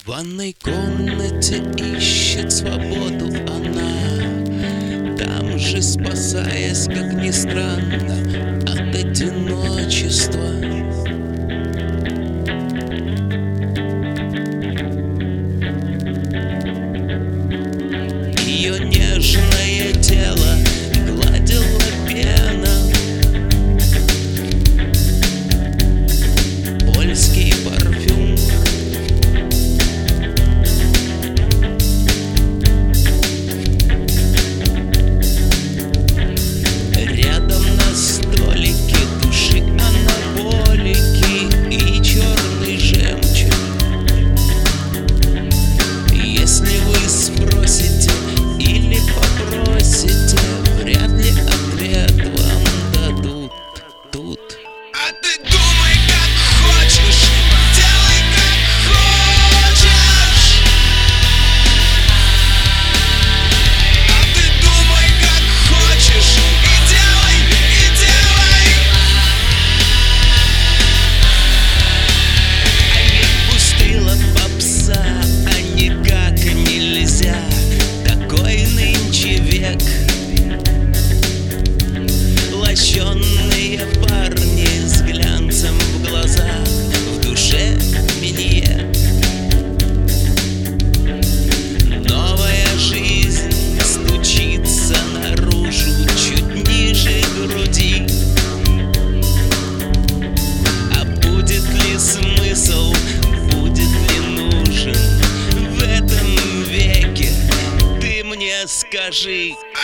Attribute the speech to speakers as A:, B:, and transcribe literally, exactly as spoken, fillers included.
A: В ванной комнате ищет свободу она, там же спасаясь, как ни странно, от одиночества. Ее нежное тело гладила пена, польский парфюм. Рядом на столике души анаболики и черный жемчуг. Если вы спросите или попросите, вряд ли ответ вам дадут тут.
B: А ты думай, как хочешь, делай, как хочешь. А ты думай, как хочешь, и делай, и делай.
A: А ведь пустила попса, а никак нельзя. Такой нынче век. Лощеные парни с глянцем в глазах, в душе миньет. Новая жизнь стучится наружу, чуть ниже груди. А будет ли смысл, будет ли нужен в этом веке? Ты мне скажи.